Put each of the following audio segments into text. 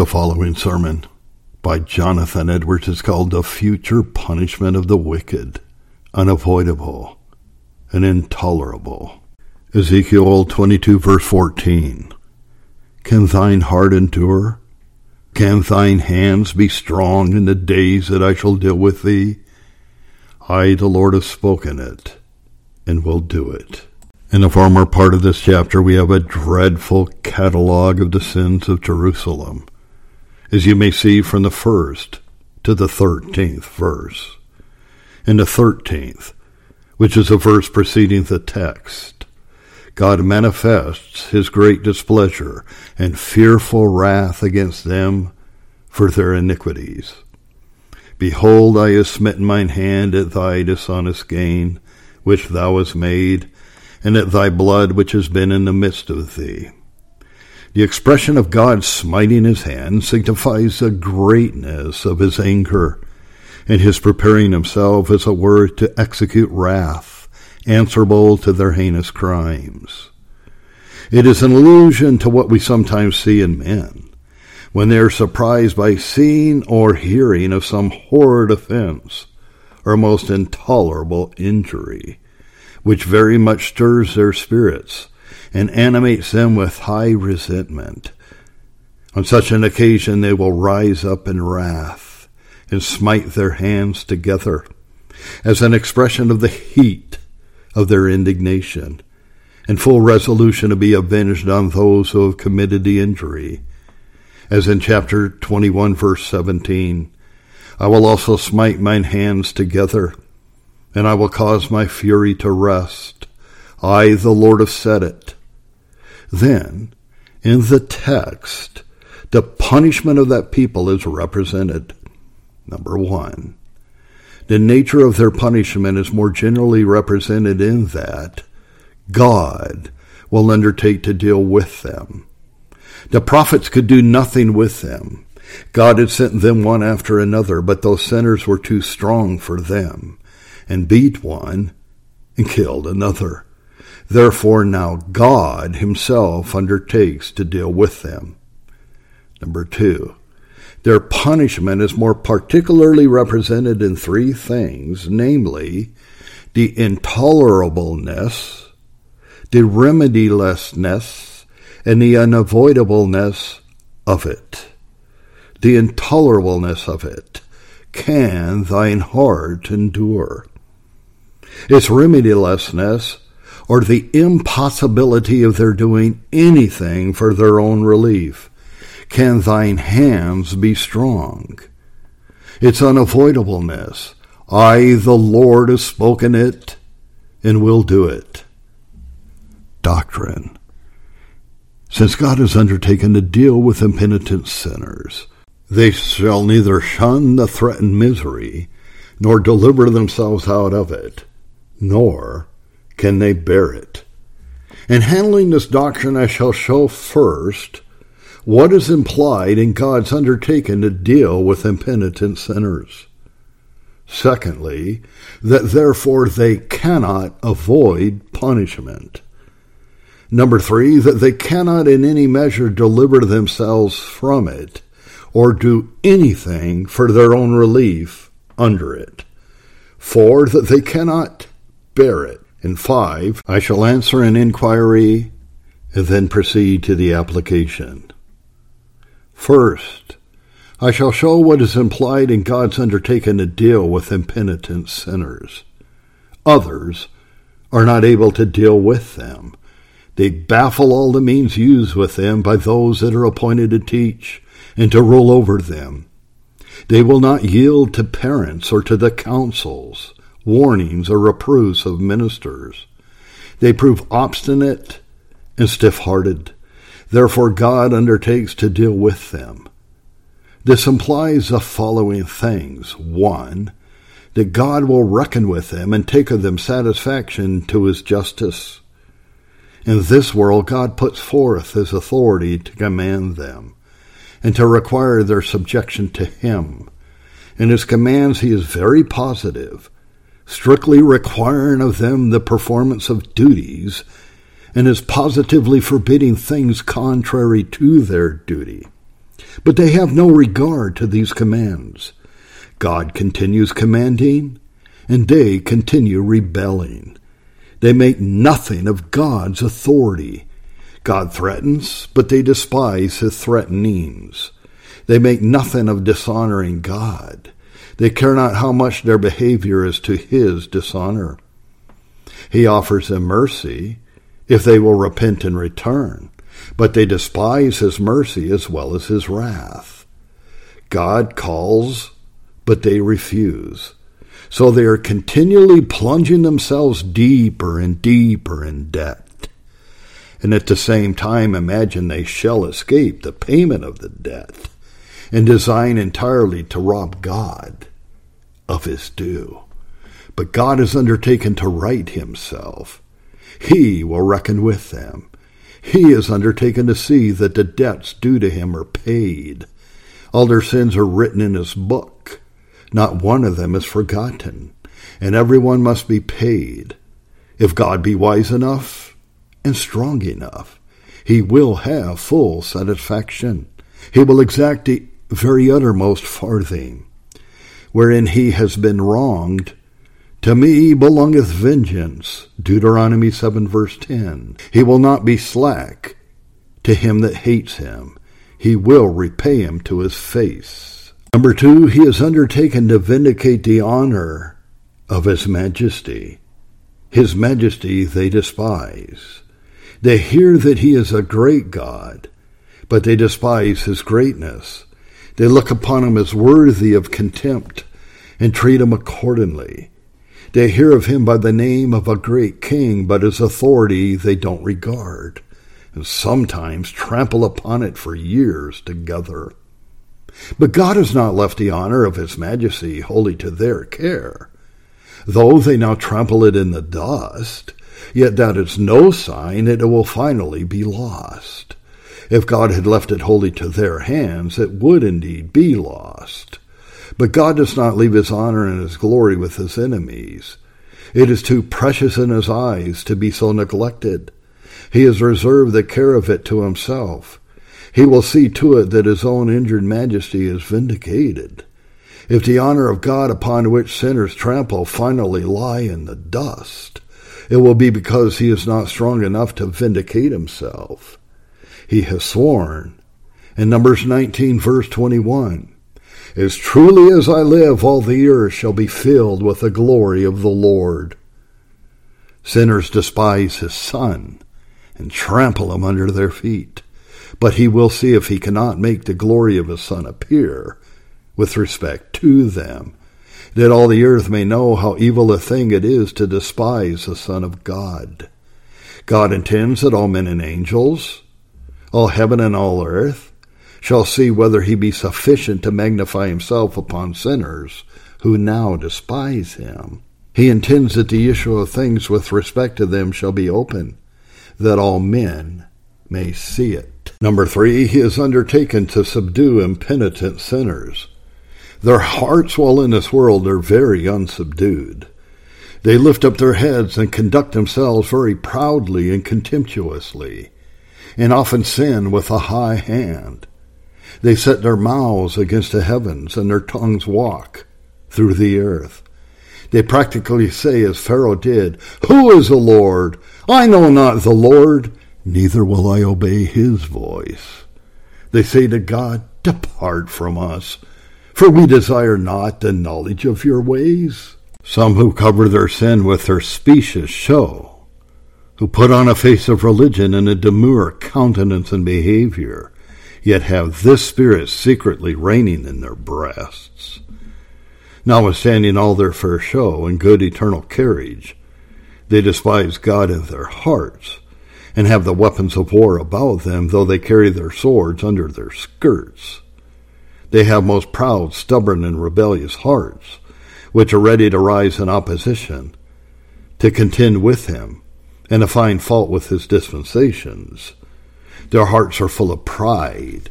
The following sermon by Jonathan Edwards is called The Future Punishment of the Wicked, Unavoidable and Intolerable. Ezekiel 22 verse 14. Can thine heart endure? Can thine hands be strong in the days that I shall deal with thee? I, the Lord, have spoken it, and will do it. In the former part of this chapter, we have a dreadful catalog of the sins of Jerusalem, as you may see from the 1st to the 13th verse. In the 13th, which is a verse preceding the text, God manifests his great displeasure and fearful wrath against them for their iniquities. Behold, I have smitten mine hand at thy dishonest gain, which thou hast made, and at thy blood which has been in the midst of thee. The expression of God smiting his hand signifies the greatness of his anger and his preparing himself, as it were, to execute wrath, answerable to their heinous crimes. It is an allusion to what we sometimes see in men, when they are surprised by seeing or hearing of some horrid offense or most intolerable injury, which very much stirs their spirits and animates them with high resentment. On such an occasion they will rise up in wrath and smite their hands together, as an expression of the heat of their indignation, and full resolution to be avenged on those who have committed the injury. As in chapter 21, verse 17, I will also smite mine hands together, and I will cause my fury to rest. I, the Lord, have said it. Then, in the text, the punishment of that people is represented. Number 1, the nature of their punishment is more generally represented in that God will undertake to deal with them. The prophets could do nothing with them. God had sent them one after another, but those sinners were too strong for them, and beat one and killed another. Therefore now God himself undertakes to deal with them. Number 2, their punishment is more particularly represented in 3 things, namely, the intolerableness, the remedilessness, and the unavoidableness of it. The intolerableness of it. Can thine heart endure? Its remedilessness, or the impossibility of their doing anything for their own relief. Can thine hands be strong? Its unavoidableness. I, the Lord, have spoken it, and will do it. Doctrine. Since God has undertaken to deal with impenitent sinners, they shall neither shun the threatened misery, nor deliver themselves out of it, nor can they bear it. In handling this doctrine, I shall show first what is implied in God's undertaking to deal with impenitent sinners. Secondly, that therefore they cannot avoid punishment. Number 3, that they cannot in any measure deliver themselves from it, or do anything for their own relief under it. 4, that they cannot bear it. And 5, I shall answer an inquiry and then proceed to the application. First, I shall show what is implied in God's undertaking to deal with impenitent sinners. Others are not able to deal with them. They baffle all the means used with them by those that are appointed to teach and to rule over them. They will not yield to parents or to the counsels, warnings, or reproofs of ministers. They prove obstinate and stiff-hearted. Therefore God undertakes to deal with them. This implies the following things. 1, that God will reckon with them and take of them satisfaction to his justice. In this world, God puts forth his authority to command them and to require their subjection to him. In his commands, he is very positive, strictly requiring of them the performance of duties, and is positively forbidding things contrary to their duty. But they have no regard to these commands. God continues commanding, and they continue rebelling. They make nothing of God's authority. God threatens, but they despise his threatenings. They make nothing of dishonoring God. They care not how much their behavior is to his dishonor. He offers them mercy if they will repent and return, but they despise his mercy as well as his wrath. God calls, but they refuse. So they are continually plunging themselves deeper and deeper in debt. And at the same time imagine they shall escape the payment of the debt and design entirely to rob God of his due. But God has undertaken to right himself. He will reckon with them. He has undertaken to see that the debts due to him are paid. All their sins are written in his book. Not one of them is forgotten, and everyone must be paid. If God be wise enough and strong enough, he will have full satisfaction. He will exact the very uttermost farthing. Wherein he has been wronged, to me belongeth vengeance. Deuteronomy 7 verse 10. He will not be slack to him that hates him. He will repay him to his face. Number 2, he has undertaken to vindicate the honor of his majesty. His majesty they despise. They hear that he is a great God, but they despise his greatness. They look upon him as worthy of contempt and treat him accordingly. They hear of him by the name of a great king, but his authority they don't regard, and sometimes trample upon it for years together. But God has not left the honor of his majesty wholly to their care. Though they now trample it in the dust, yet that is no sign that it will finally be lost. If God had left it wholly to their hands, it would indeed be lost. But God does not leave his honor and his glory with his enemies. It is too precious in his eyes to be so neglected. He has reserved the care of it to himself. He will see to it that his own injured majesty is vindicated. If the honor of God upon which sinners trample finally lie in the dust, it will be because he is not strong enough to vindicate himself. He has sworn, in Numbers 19 verse 21, "As truly as I live, all the earth shall be filled with the glory of the Lord." Sinners despise his Son and trample him under their feet, but he will see if he cannot make the glory of his Son appear with respect to them, that all the earth may know how evil a thing it is to despise the Son of God. God intends that all men and angels, all heaven and all earth, shall see whether he be sufficient to magnify himself upon sinners who now despise him. He intends that the issue of things with respect to them shall be open, that all men may see it. Number 3, he has undertaken to subdue impenitent sinners. Their hearts while in this world are very unsubdued. They lift up their heads and conduct themselves very proudly and contemptuously, and often sin with a high hand. They set their mouths against the heavens, and their tongues walk through the earth. They practically say, as Pharaoh did, "Who is the Lord? I know not the Lord, neither will I obey his voice." They say to God, "Depart from us, for we desire not the knowledge of your ways." Some who cover their sin with their specious show, who put on a face of religion and a demure countenance and behavior, yet have this spirit secretly reigning in their breasts. Notwithstanding all their fair show and good eternal carriage, they despise God in their hearts, and have the weapons of war about them, though they carry their swords under their skirts. They have most proud, stubborn, and rebellious hearts, which are ready to rise in opposition, to contend with him, and to find fault with his dispensations. Their hearts are full of pride,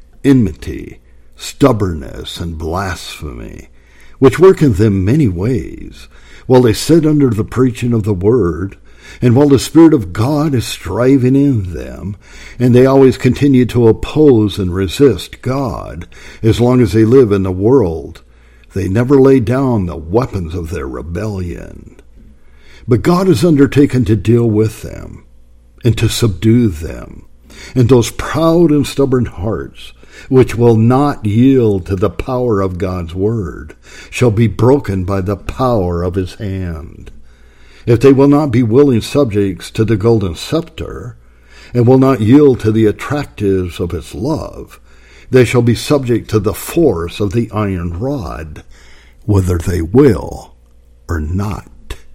enmity, stubbornness, and blasphemy, which work in them many ways, while they sit under the preaching of the word, And while the Spirit of God is striving in them, and they always continue to oppose and resist God, as long as they live in the world, they never lay down the weapons of their rebellion. But God has undertaken to deal with them and to subdue them, and those proud and stubborn hearts, which will not yield to the power of God's word, shall be broken by the power of his hand. If they will not be willing subjects to the golden scepter, and will not yield to the attractives of his love, they shall be subject to the force of the iron rod, whether they will or not.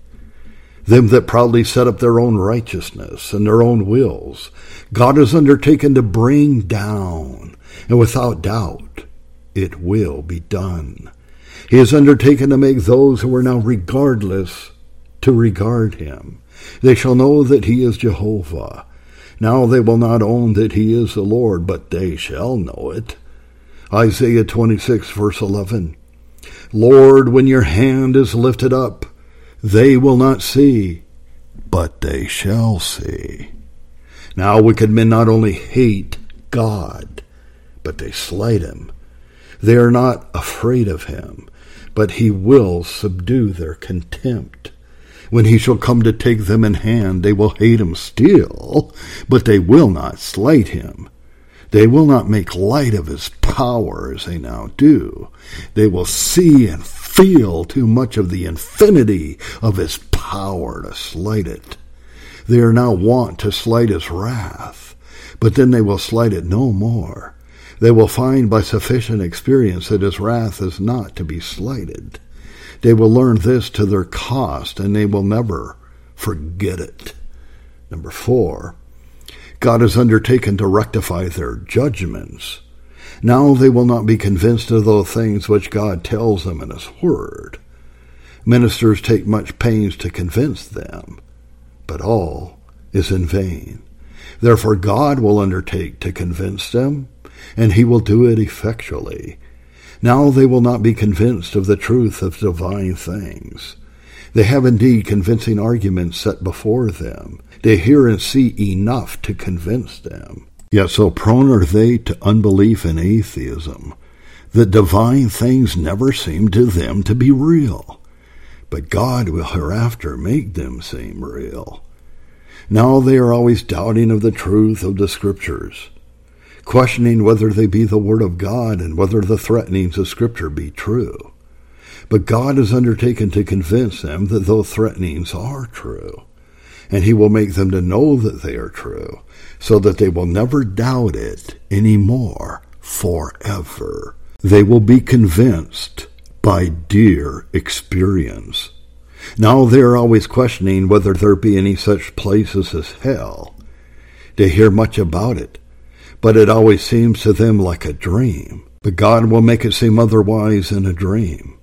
Them that proudly set up their own righteousness and their own wills, God has undertaken to bring down, and without doubt it will be done. He has undertaken to make those who are now regardless to regard him. They shall know that he is Jehovah. Now they will not own that he is the Lord, but they shall know it. Isaiah 26, verse 11. Lord, when your hand is lifted up, they will not see, but they shall see. Now wicked men not only hate God, but they slight him. They are not afraid of him, but he will subdue their contempt. When he shall come to take them in hand, they will hate him still, but they will not slight him. They will not make light of his power as they now do. They will see and feel too much of the infinity of his power to slight it. They are now wont to slight his wrath, but then they will slight it no more. They will find by sufficient experience that his wrath is not to be slighted. They will learn this to their cost, and they will never forget it. Number 4, God has undertaken to rectify their judgments. Now they will not be convinced of those things which God tells them in his word. Ministers take much pains to convince them, but all is in vain. Therefore God will undertake to convince them, and he will do it effectually. Now they will not be convinced of the truth of divine things. They have indeed convincing arguments set before them. They hear and see enough to convince them. Yet so prone are they to unbelief and atheism that divine things never seem to them to be real. But God will hereafter make them seem real. Now they are always doubting of the truth of the Scriptures, questioning whether they be the Word of God and whether the threatenings of Scripture be true. But God has undertaken to convince them that those threatenings are true, and he will make them to know that they are true, so that they will never doubt it any more forever. They will be convinced by dear experience. Now they are always questioning whether there be any such places as hell. They hear much about it, but it always seems to them like a dream. But God will make it seem otherwise in a dream.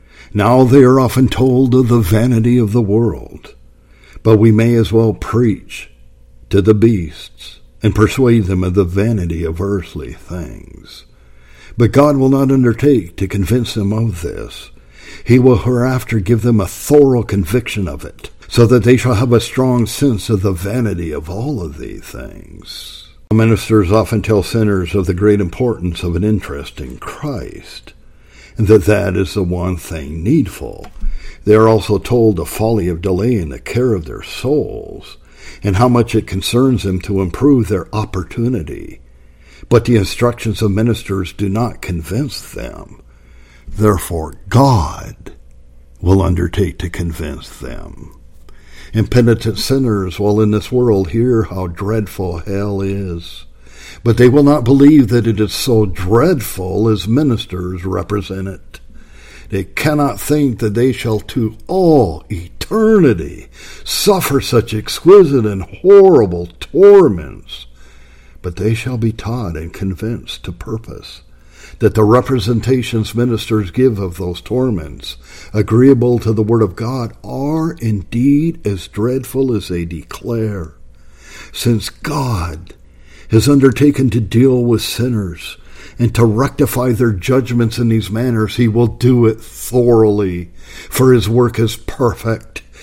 Now they are often told of the vanity of the world, but we may as well preach to the beasts and persuade them of the vanity of earthly things. But God will not undertake to convince them of this. He will hereafter give them a thorough conviction of it, so that they shall have a strong sense of the vanity of all of these things. Ministers often tell sinners of the great importance of an interest in Christ, and that is the one thing needful. They are also told the folly of delaying the care of their souls, and how much it concerns them to improve their opportunity. But the instructions of ministers do not convince them. Therefore, God will undertake to convince them. Impenitent sinners while in this world hear how dreadful hell is, but they will not believe that it is so dreadful as ministers represent it. They cannot think that they shall to all eternity suffer such exquisite and horrible torments, but they shall be taught and convinced to purpose that the representations ministers give of those torments, agreeable to the word of God, are indeed as dreadful as they declare. Since God has undertaken to deal with sinners and to rectify their judgments in these manners, he will do it thoroughly, for his work is perfect,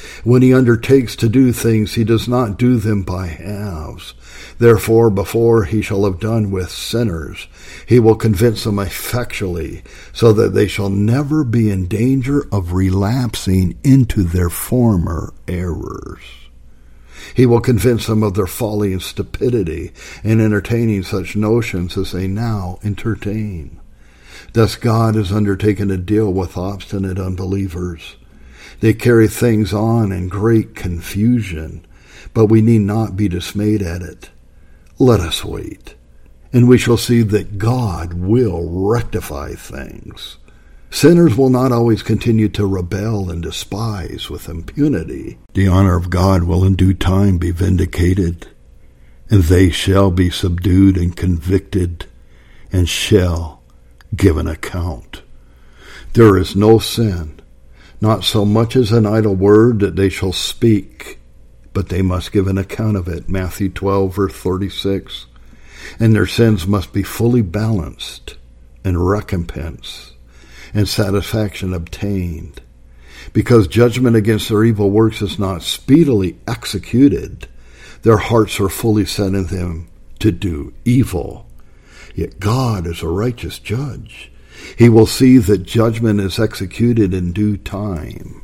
When he undertakes to do things, he does not do them by halves. Therefore, before he shall have done with sinners, he will convince them effectually, so that they shall never be in danger of relapsing into their former errors. He will convince them of their folly and stupidity in entertaining such notions as they now entertain. Thus God has undertaken to deal with obstinate unbelievers. They carry things on in great confusion, but we need not be dismayed at it. Let us wait, and we shall see that God will rectify things. Sinners will not always continue to rebel and despise with impunity. The honor of God will in due time be vindicated, and they shall be subdued and convicted, and shall give an account. There is no sin, not so much as an idle word that they shall speak, but they must give an account of it. Matthew 12, verse 36. And their sins must be fully balanced, and recompense and satisfaction obtained. Because judgment against their evil works is not speedily executed, their hearts are fully set in them to do evil. Yet God is a righteous judge. He will see that judgment is executed in due time.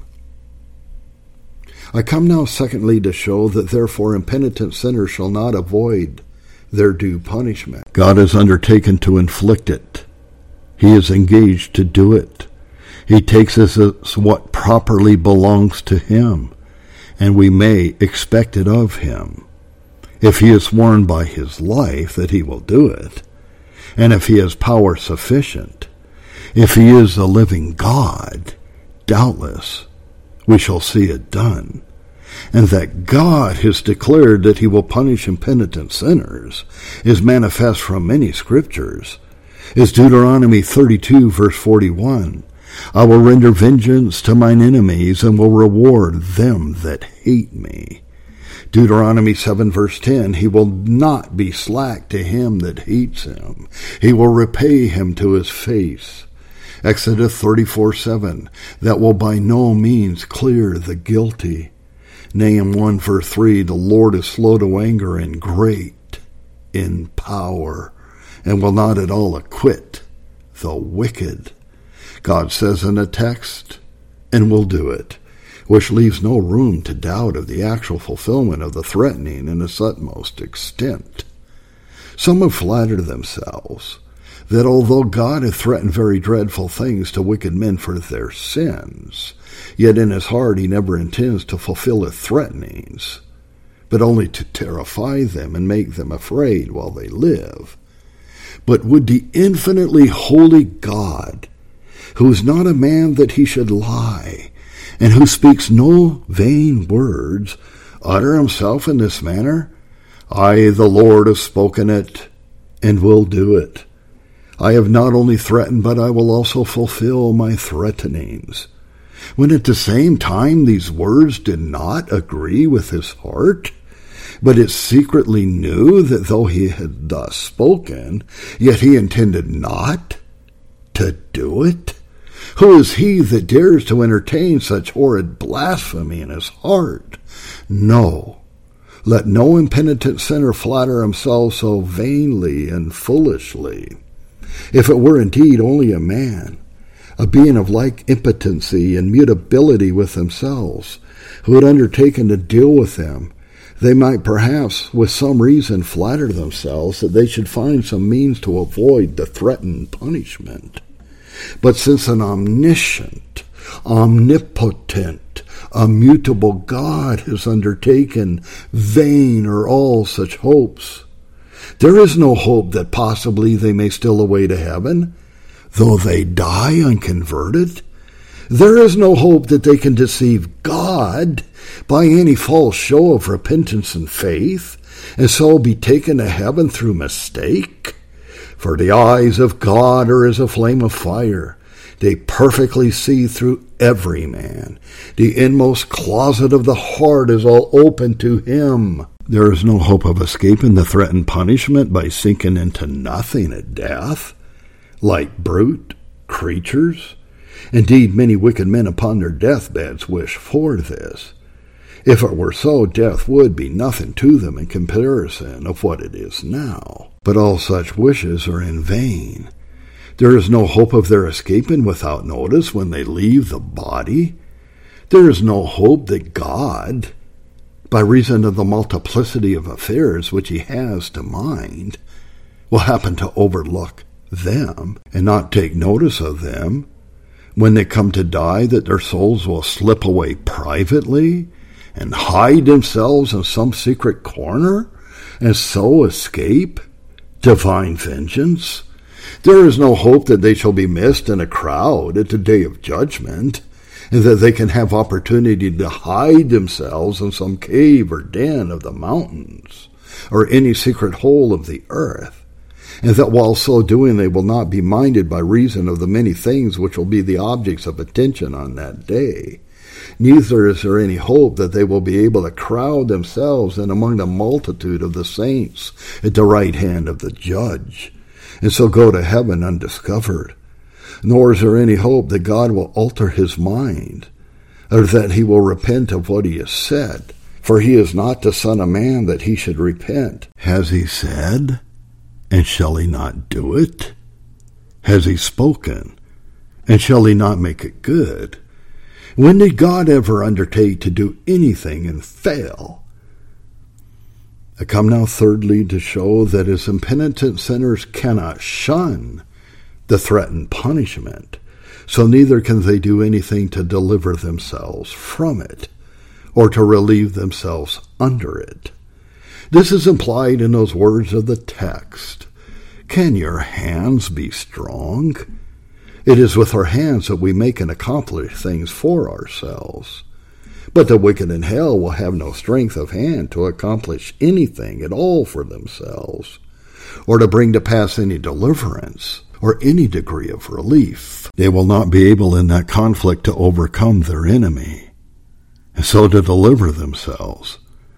I come now secondly to show that therefore impenitent sinners shall not avoid their due punishment. God has undertaken to inflict it. He is engaged to do it. He takes us as what properly belongs to him, and we may expect it of him. If he has sworn by his life that he will do it, and if he has power sufficient, if he is a living God, doubtless we shall see it done. And that God has declared that he will punish impenitent sinners is manifest from many scriptures. Is Deuteronomy 32, verse 41. I will render vengeance to mine enemies and will reward them that hate me. Deuteronomy 7, verse 10. He will not be slack to him that hates him. He will repay him to his face. Exodus 34, 7. That will by no means clear the guilty. Nahum 1, verse 3. The Lord is slow to anger and great in power, and will not at all acquit the wicked. God says in a text, and will do it, which leaves no room to doubt of the actual fulfillment of the threatening in its utmost extent. Some have flattered themselves that although God hath threatened very dreadful things to wicked men for their sins, yet in his heart he never intends to fulfill his threatenings, but only to terrify them and make them afraid while they live. But would the infinitely holy God, who is not a man that he should lie, and who speaks no vain words, utter himself in this manner? I, the Lord, have spoken it, and will do it. I have not only threatened, but I will also fulfill my threatenings. When at the same time these words did not agree with his heart, but it secretly knew that though he had thus spoken, yet he intended not to do it? Who is he that dares to entertain such horrid blasphemy in his heart? No, let no impenitent sinner flatter himself so vainly and foolishly. If it were indeed only a man, a being of like impotency and mutability with themselves, who had undertaken to deal with them, they might perhaps with some reason flatter themselves that they should find some means to avoid the threatened punishment. But since an omniscient, omnipotent, immutable God has undertaken vain are all such hopes, there is no hope that possibly they may still away to heaven, though they die unconverted. There is no hope that they can deceive God by any false show of repentance and faith, and so be taken to heaven through mistake. For the eyes of God are as a flame of fire. They perfectly see through every man. The inmost closet of the heart is all open to him. There is no hope of escaping the threatened punishment by sinking into nothing at death, like brute creatures. Indeed, many wicked men upon their deathbeds wish for this. If it were so, death would be nothing to them in comparison of what it is now. But all such wishes are in vain. There is no hope of their escaping without notice when they leave the body. There is no hope that God, by reason of the multiplicity of affairs which he has to mind, will happen to overlook them and not take notice of them when they come to die, that their souls will slip away privately and hide themselves in some secret corner and so escape divine vengeance. There is no hope that they shall be missed in a crowd at the day of judgment, and that they can have opportunity to hide themselves in some cave or den of the mountains, or any secret hole of the earth, and that while so doing they will not be minded by reason of the many things which will be the objects of attention on that day. Neither is there any hope that they will be able to crowd themselves in among the multitude of the saints at the right hand of the judge, and so go to heaven undiscovered. Nor is there any hope that God will alter his mind, or that he will repent of what he has said. For he is not the Son of Man that he should repent. Has he said, and shall he not do it? Has he spoken, and shall he not make it good? When did God ever undertake to do anything and fail? I come now thirdly to show that as impenitent sinners cannot shun the threatened punishment, so neither can they do anything to deliver themselves from it, or to relieve themselves under it. This is implied in those words of the text, "Can your hands be strong?" It is with our hands that we make and accomplish things for ourselves. But the wicked in hell will have no strength of hand to accomplish anything at all for themselves, or to bring to pass any deliverance, or any degree of relief. They will not be able in that conflict to overcome their enemy, and so to deliver themselves.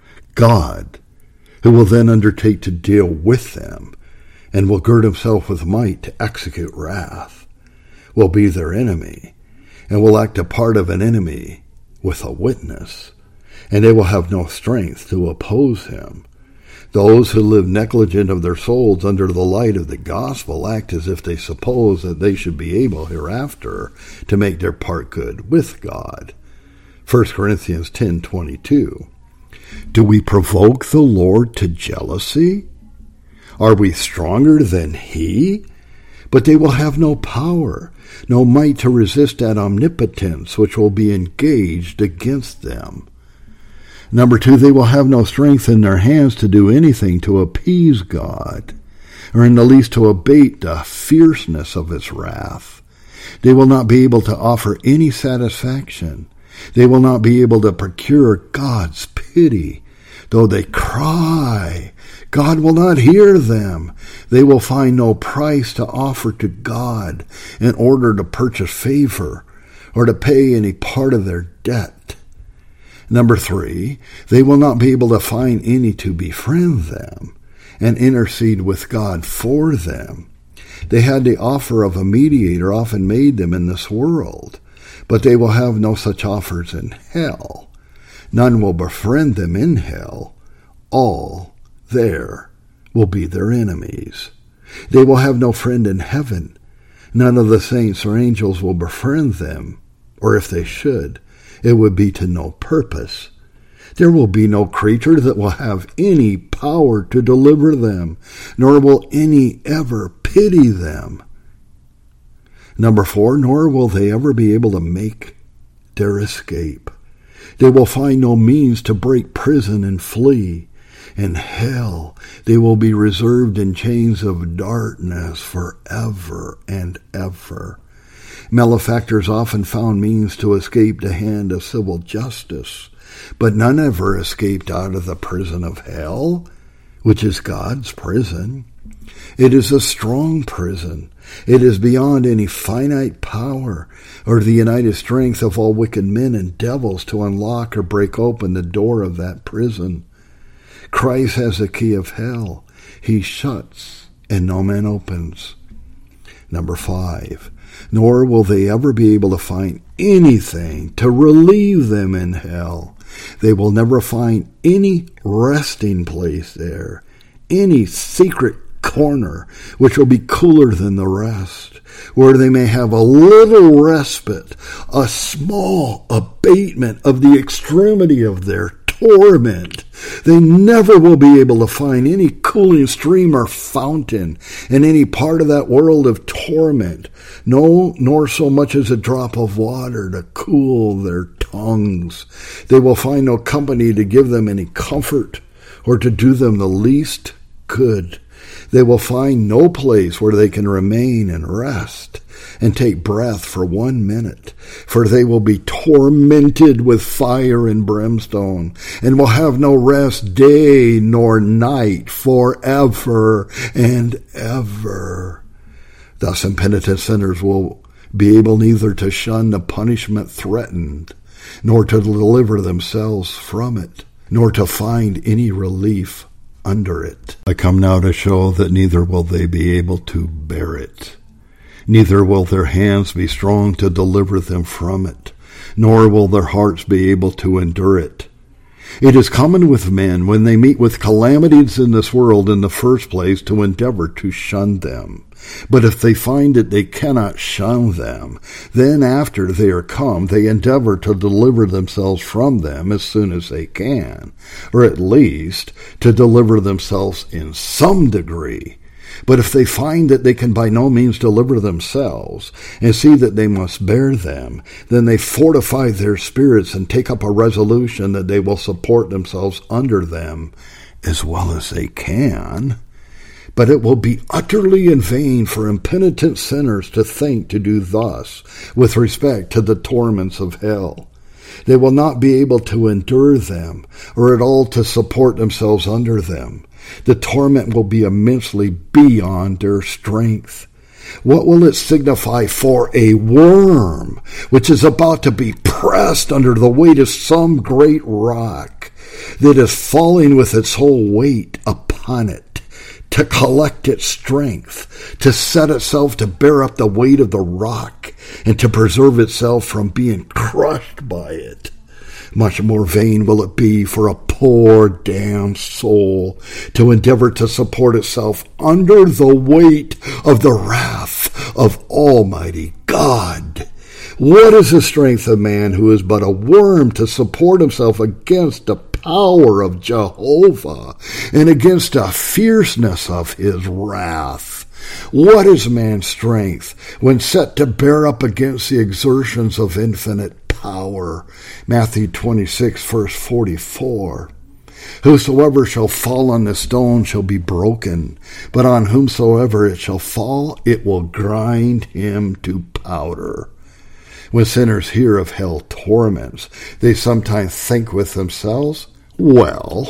God, who will then undertake to deal with them, and will gird himself with might to execute wrath, will be their enemy, and will act a part of an enemy with a witness, and they will have no strength to oppose him. Those who live negligent of their souls under the light of the gospel act as if they suppose that they should be able hereafter to make their part good with God. 1 Corinthians 10:22. Do we provoke the Lord to jealousy? Are we stronger than he? But they will have no power, no might to resist that omnipotence which will be engaged against them. Number 2, they will have no strength in their hands to do anything to appease God, or in the least to abate the fierceness of his wrath. They will not be able to offer any satisfaction. They will not be able to procure God's pity. Though they cry, God will not hear them. They will find no price to offer to God in order to purchase favor or to pay any part of their debt. Number 3, they will not be able to find any to befriend them and intercede with God for them. They had the offer of a mediator often made them in this world, but they will have no such offers in hell. None will befriend them in hell. All there will be their enemies. They will have no friend in heaven. None of the saints or angels will befriend them, or if they should, it would be to no purpose. There will be no creature that will have any power to deliver them, nor will any ever pity them. Number 4, nor will they ever be able to make their escape. They will find no means to break prison and flee. In hell, they will be reserved in chains of darkness forever and ever. Malefactors often found means to escape the hand of civil justice, but none ever escaped out of the prison of hell, which is God's prison. It is a strong prison. It is beyond any finite power or the united strength of all wicked men and devils to unlock or break open the door of that prison. Christ has the key of hell. He shuts and no man opens. Number 5, nor will they ever be able to find anything to relieve them in hell. They will never find any resting place there, any secret corner which will be cooler than the rest, where they may have a little respite, a small abatement of the extremity of their torment. They never will be able to find any cooling stream or fountain in any part of that world of torment, no, nor so much as a drop of water to cool their tongues. They will find no company to give them any comfort or to do them the least good. They will find no place where they can remain and rest and take breath for 1 minute, for they will be tormented with fire and brimstone, and will have no rest day nor night forever and ever. Thus impenitent sinners will be able neither to shun the punishment threatened, nor to deliver themselves from it, nor to find any relief under it. I come now to show that neither will they be able to bear it, neither will their hands be strong to deliver them from it, nor will their hearts be able to endure it. It is common with men, when they meet with calamities in this world, in the first place, to endeavor to shun them. But if they find that they cannot shun them, then after they are come, they endeavor to deliver themselves from them as soon as they can, or at least to deliver themselves in some degree. But if they find that they can by no means deliver themselves, and see that they must bear them, then they fortify their spirits and take up a resolution that they will support themselves under them as well as they can. But it will be utterly in vain for impenitent sinners to think to do thus with respect to the torments of hell. They will not be able to endure them, or at all to support themselves under them. The torment will be immensely beyond their strength. What will it signify for a worm which is about to be pressed under the weight of some great rock that is falling with its whole weight upon it, to collect its strength, to set itself to bear up the weight of the rock, and to preserve itself from being crushed by it? Much more vain will it be for a poor damned soul to endeavor to support itself under the weight of the wrath of Almighty God. What is the strength of man who is but a worm to support himself against the power of Jehovah and against the fierceness of his wrath? What is man's strength when set to bear up against the exertions of infinite power? Matthew 26, verse 44. Whosoever shall fall on the stone shall be broken, but on whomsoever it shall fall, it will grind him to powder. When sinners hear of hell torments, they sometimes think with themselves, well,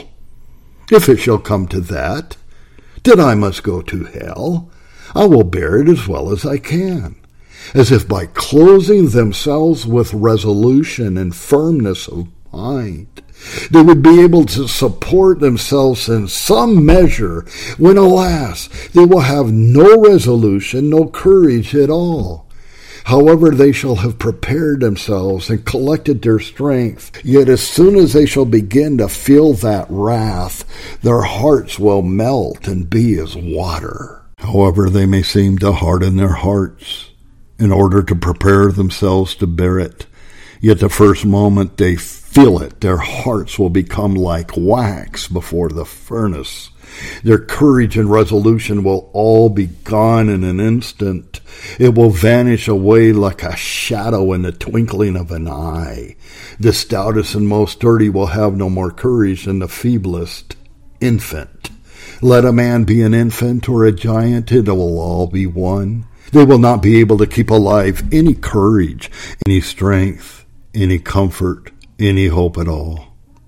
if it shall come to that, then I must go to hell. I will bear it as well as I can, as if by closing themselves with resolution and firmness of mind, they would be able to support themselves in some measure, when, alas, they will have no resolution, no courage at all. However, they shall have prepared themselves and collected their strength, yet as soon as they shall begin to feel that wrath, their hearts will melt and be as water. However, they may seem to harden their hearts in order to prepare themselves to bear it, yet the first moment they feel it, their hearts will become like wax before the furnace. Their courage and resolution will all be gone in an instant. It will vanish away like a shadow in the twinkling of an eye. The stoutest and most sturdy will have no more courage than the feeblest infant. Let a man be an infant or a giant, it will all be one. They will not be able to keep alive any courage, any strength, any comfort, any hope at all.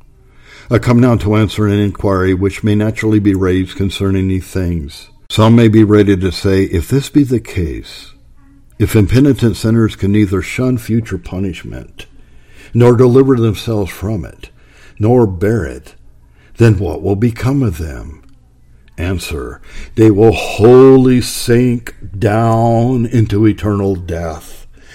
I come now to answer an inquiry which may naturally be raised concerning these things. Some may be ready to say, if this be the case, if impenitent sinners can neither shun future punishment, nor deliver themselves from it, nor bear it, then what will become of them? Answer, they will wholly sink down into eternal death.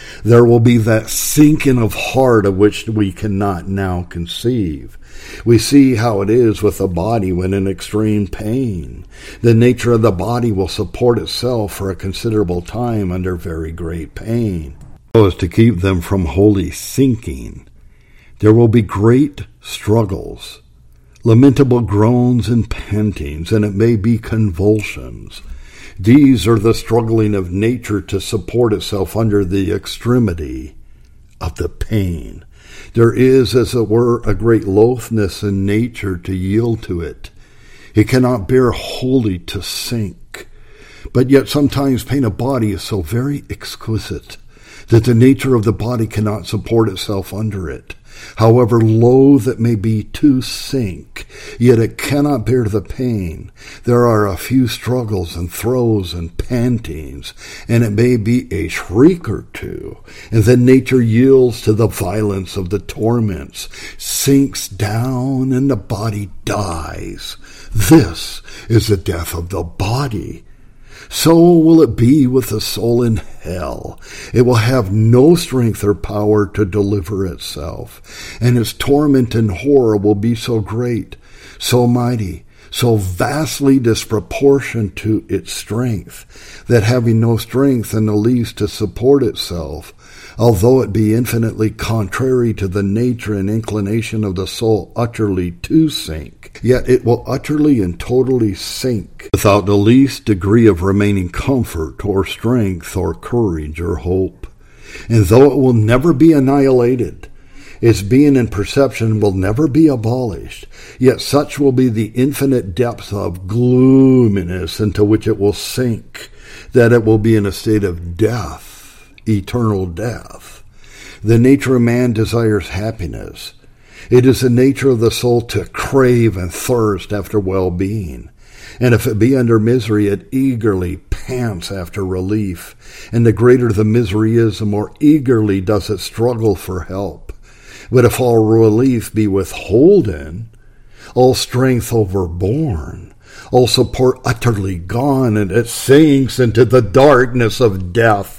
There will be that sinking of heart of which we cannot now conceive. We see how it is with the body when in extreme pain. The nature of the body will support itself for a considerable time under very great pain, so as to keep them from wholly sinking. There will be great struggles, lamentable groans and pantings, and it may be convulsions. These are the struggling of nature to support itself under the extremity of the pain. There is, as it were, a great lothness in nature to yield to it. It cannot bear wholly to sink. But yet sometimes pain of body is so very exquisite that the nature of the body cannot support itself under it. However loath it may be to sink, yet it cannot bear the pain. There are a few struggles and throes and pantings, and it may be a shriek or two, and then nature yields to the violence of the torments, sinks down, and the body dies. This is the death of the body. So will it be with the soul in hell. It will have no strength or power to deliver itself, and its torment and horror will be so great, so mighty, so vastly disproportioned to its strength, that having no strength in the least to support itself, although it be infinitely contrary to the nature and inclination of the soul utterly to sink, yet it will utterly and totally sink, without the least degree of remaining comfort or strength or courage or hope. And though it will never be annihilated, its being and perception will never be abolished, yet such will be the infinite depth of gloominess into which it will sink, that it will be in a state of death, eternal death. The nature of man desires happiness. It is the nature of the soul to crave and thirst after well-being. And if it be under misery, it eagerly pants after relief. And the greater the misery is, the more eagerly does it struggle for help. But if all relief be withholden, all strength overborne, all support utterly gone, and it sinks into the darkness of death.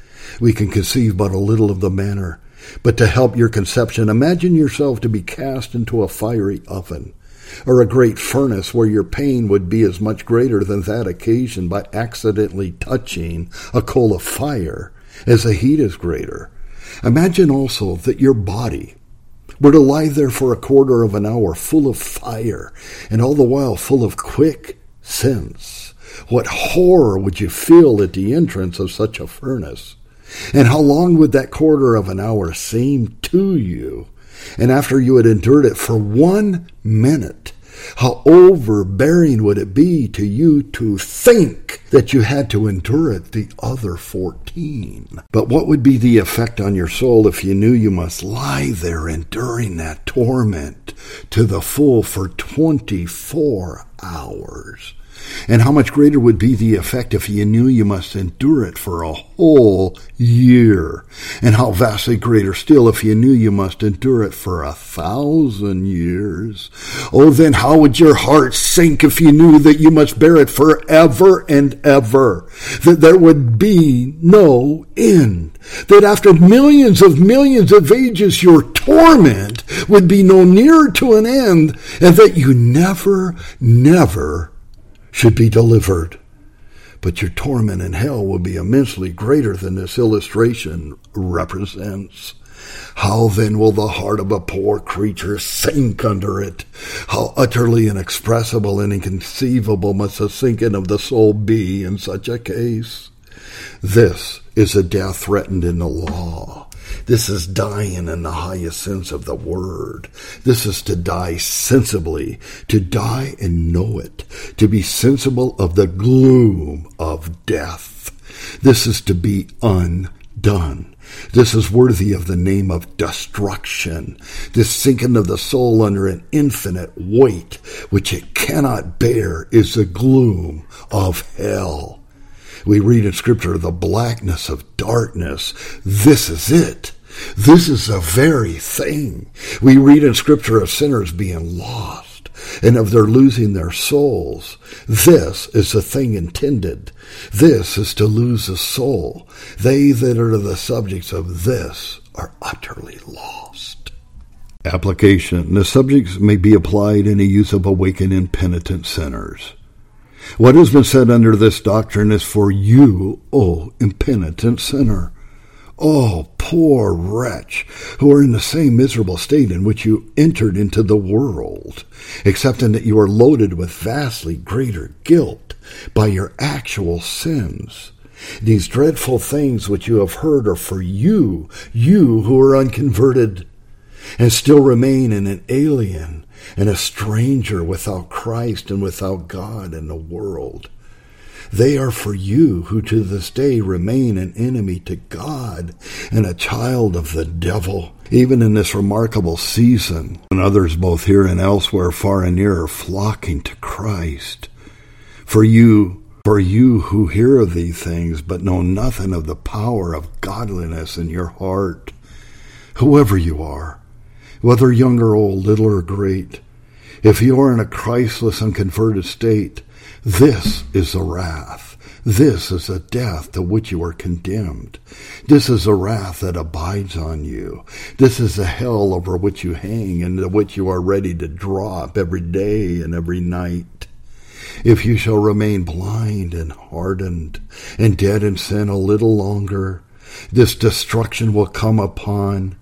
We can conceive but a little of the manner. But to help your conception, imagine yourself to be cast into a fiery oven, or a great furnace where your pain would be as much greater than that occasioned by accidentally touching a coal of fire, as the heat is greater. Imagine also that your body were to lie there for a quarter of an hour full of fire, and all the while full of quick sense. What horror would you feel at the entrance of such a furnace? And how long would that quarter of an hour seem to you? And after you had endured it for 1 minute, how overbearing would it be to you to think that you had to endure it the other 14? But what would be the effect on your soul if you knew you must lie there enduring that torment to the full for 24 hours? And how much greater would be the effect if you knew you must endure it for a whole year? And how vastly greater still if you knew you must endure it for 1,000 years? Oh, then how would your heart sink if you knew that you must bear it forever and ever? That there would be no end? That after millions of ages your torment would be no nearer to an end, and that you never should be delivered. But your torment in hell will be immensely greater than this illustration represents. How then will the heart of a poor creature sink under it? How utterly inexpressible and inconceivable must the sinking of the soul be in such a case? This is a death threatened in the law. This is dying in the highest sense of the word. This is to die sensibly, to die and know it, to be sensible of the gloom of death. This is to be undone. This is worthy of the name of destruction. This sinking of the soul under an infinite weight which it cannot bear is the gloom of hell. We read in Scripture the blackness of darkness. This is it. This is the very thing. We read in Scripture of sinners being lost. and of their losing their souls. This is the thing intended. This is to lose a soul. They that are the subjects of this are utterly lost. Application. The subjects may be applied in the use of awakened impenitent sinners. What has been said under this doctrine is for you, O impenitent sinner. Oh, poor wretch, who are in the same miserable state in which you entered into the world, except in that you are loaded with vastly greater guilt by your actual sins. These dreadful things which you have heard are for you who are unconverted, and still remain in an alien and a stranger without Christ and without God in the world. They are for you who to this day remain an enemy to God and a child of the devil. Even in this remarkable season, when others both here and elsewhere, far and near, are flocking to Christ. For you who hear of these things, but know nothing of the power of godliness in your heart, whoever you are, whether young or old, little or great, if you are in a Christless and converted state, this is a wrath. This is a death to which you are condemned. This is a wrath that abides on you. This is a hell over which you hang and to which you are ready to drop every day and every night. If you shall remain blind and hardened and dead in sin a little longer, this destruction will come upon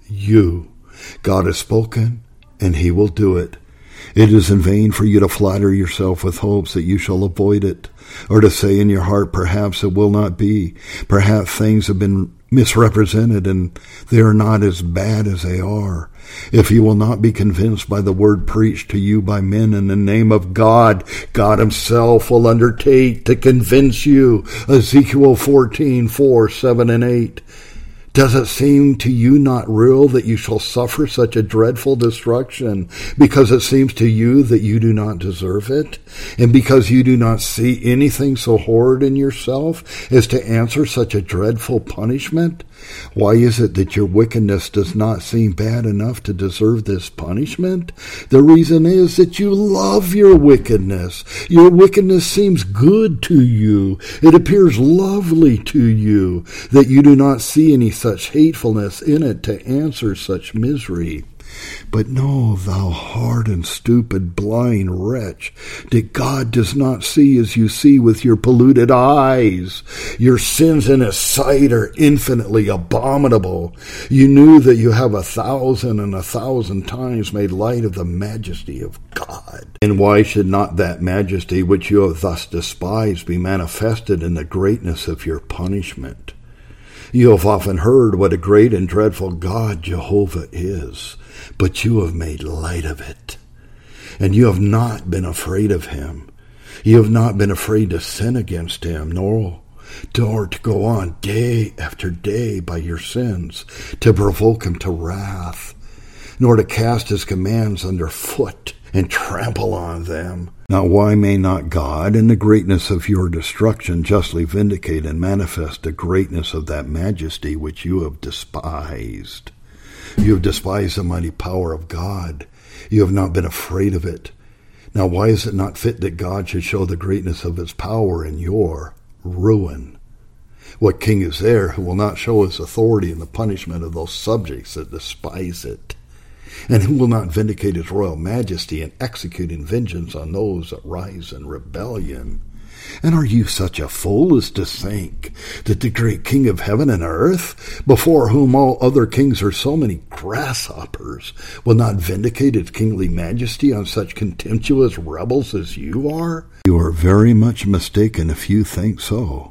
you. God has spoken, and he will do it. It is in vain for you to flatter yourself with hopes that you shall avoid it, or to say in your heart, perhaps it will not be. Perhaps things have been misrepresented, and they are not as bad as they are. If you will not be convinced by the word preached to you by men in the name of God, God himself will undertake to convince you. Ezekiel 14:4, 7, and 8. Does it seem to you not real that you shall suffer such a dreadful destruction because it seems to you that you do not deserve it? And because you do not see anything so horrid in yourself as to answer such a dreadful punishment? Why is it that your wickedness does not seem bad enough to deserve this punishment? The reason is that you love your wickedness. Your wickedness seems good to you. It appears lovely to you that you do not see any such hatefulness in it to answer such misery. But know, thou hard and stupid, blind wretch, that God does not see as you see with your polluted eyes. Your sins in his sight are infinitely abominable. You knew that you have 1,000 and 1,000 times made light of the majesty of God. And why should not that majesty which you have thus despised be manifested in the greatness of your punishment? You have often heard what a great and dreadful God Jehovah is, but you have made light of it. And you have not been afraid of him. You have not been afraid to sin against him, nor to go on day after day by your sins, to provoke him to wrath, nor to cast his commands under foot and trample on them. Now why may not God, in the greatness of your destruction, justly vindicate and manifest the greatness of that majesty which you have despised? You have despised the mighty power of God. You have not been afraid of it. Now why is it not fit that God should show the greatness of his power in your ruin? What king is there who will not show his authority in the punishment of those subjects that despise it? And who will not vindicate his royal majesty in executing vengeance on those that rise in rebellion? And are you such a fool as to think that the great King of heaven and earth, before whom all other kings are so many grasshoppers, will not vindicate his kingly majesty on such contemptuous rebels as you are? You are very much mistaken if you think so.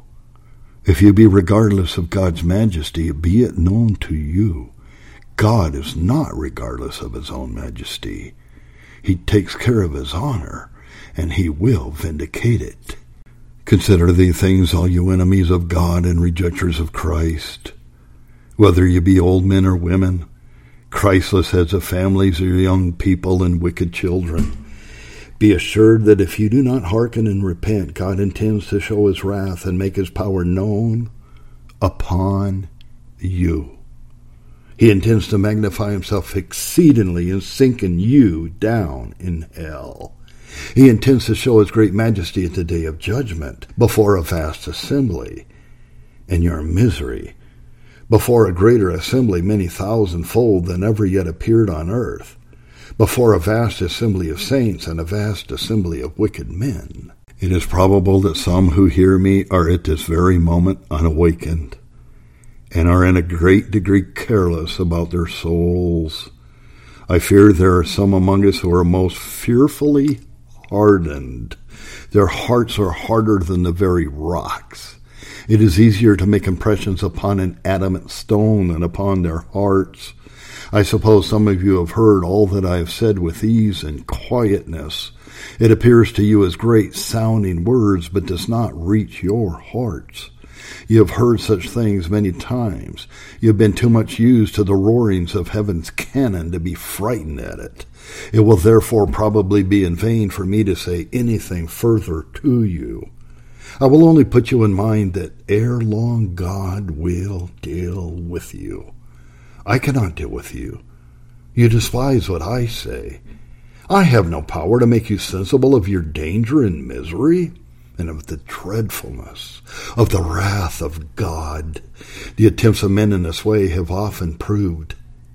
If you be regardless of God's majesty, be it known to you, God is not regardless of his own majesty. He takes care of his honor, and he will vindicate it. Consider these things, all you enemies of God and rejectors of Christ, whether you be old men or women, Christless heads of families or young people and wicked children. Be assured that if you do not hearken and repent, God intends to show his wrath and make his power known upon you. He intends to magnify himself exceedingly and sinking you down in hell. He intends to show his great majesty at the day of judgment before a vast assembly, and your misery before a greater assembly many thousandfold than ever yet appeared on earth, before a vast assembly of saints and a vast assembly of wicked men. It is probable that some who hear me are at this very moment unawakened, and are in a great degree careless about their souls. I fear there are some among us who are most fearfully hardened. Their hearts are harder than the very rocks. It is easier to make impressions upon an adamant stone than upon their hearts. I suppose some of you have heard all that I have said with ease and quietness. It appears to you as great sounding words, but does not reach your hearts. You have heard such things many times. You have been too much used to the roarings of heaven's cannon to be frightened at it. It will therefore probably be in vain for me to say anything further to you. I will only put you in mind that ere long God will deal with you. I cannot deal with you. You despise what I say. I have no power to make you sensible of your danger and misery, and of the dreadfulness of the wrath of God. The attempts of men in this way have often proved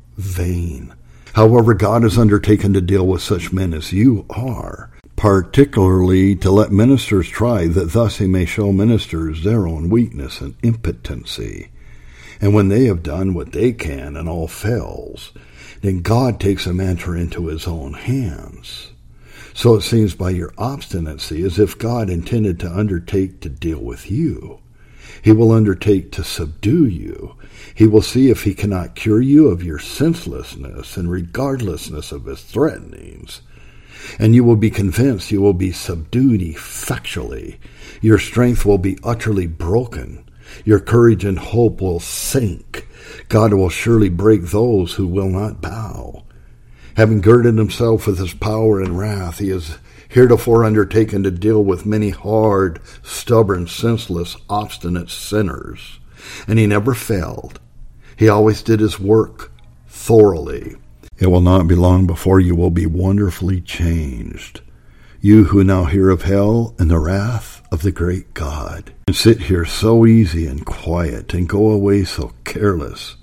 vain. However, God has undertaken to deal with such men as you are, particularly to let ministers try, that thus he may show ministers their own weakness and impotency. And when they have done what they can and all fails, then God takes a matter into his own hands. So it seems by your obstinacy as if God intended to undertake to deal with you. He will undertake to subdue you. He will see if he cannot cure you of your senselessness and regardlessness of his threatenings. And you will be convinced you will be subdued effectually. Your strength will be utterly broken. Your courage and hope will sink. God will surely break those who will not bow. Having girded himself with his power and wrath, he has heretofore undertaken to deal with many hard, stubborn, senseless, obstinate sinners. And he never failed. He always did his work thoroughly. It will not be long before you will be wonderfully changed. You who now hear of hell and the wrath of the great God, and sit here so easy and quiet, and go away so careless,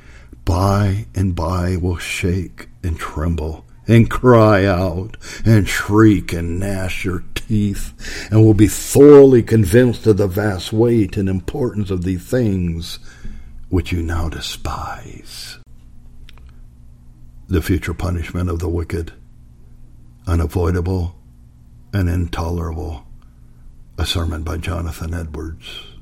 by and by will shake and tremble, and cry out, and shriek, and gnash your teeth, and will be thoroughly convinced of the vast weight and importance of the things which you now despise. The future punishment of the wicked, unavoidable and intolerable. A sermon by Jonathan Edwards.